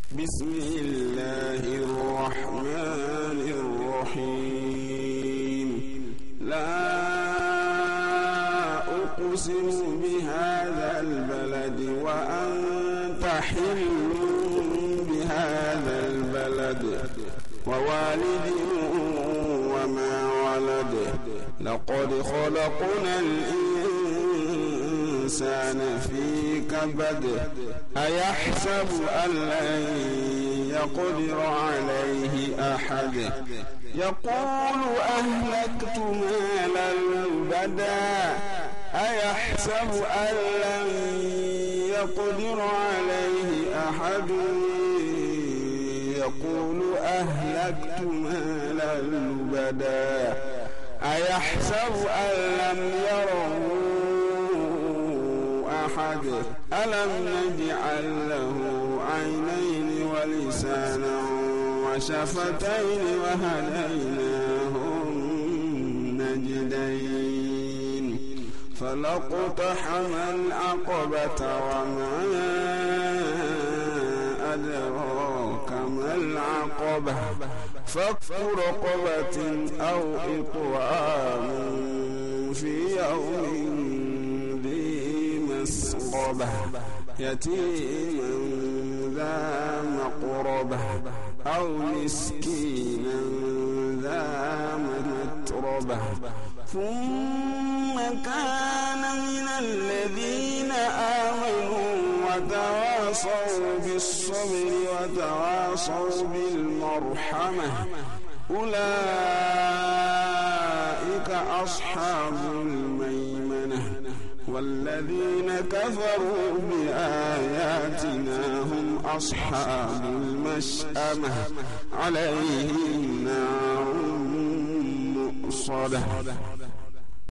بسم الله الرحمن الرحيم لا أقسم بهذا البلد وأنت حل بهذا البلد ووالد وما ولد لقد خلقنا الإنسان في كبد أيحسب أن لن يقدر عليه أحد يقول أهلكت مالا لبدا أيحسب أن لن يقدر عليه أحد يقول أهلكت مالا لبدا أيحسب أن لم يره أحد ألم نجعل له عينين ولسانا وشفتين وهديناه النجدين فلاقتحم العقبة وما أدراك ما العقبة فك رقبة أو إطعام في يوم ذي مسغبة يتيما ذا مقربة أو مسكينا ذا متربة ثم كان من الذين آمنوا وتواصوا بالصبر وتواصوا بالمرحمة أولئك أصحاب الميمنة والذين كفروا بآياتنا هم أصحاب المشأمة عليهم نار مؤصدة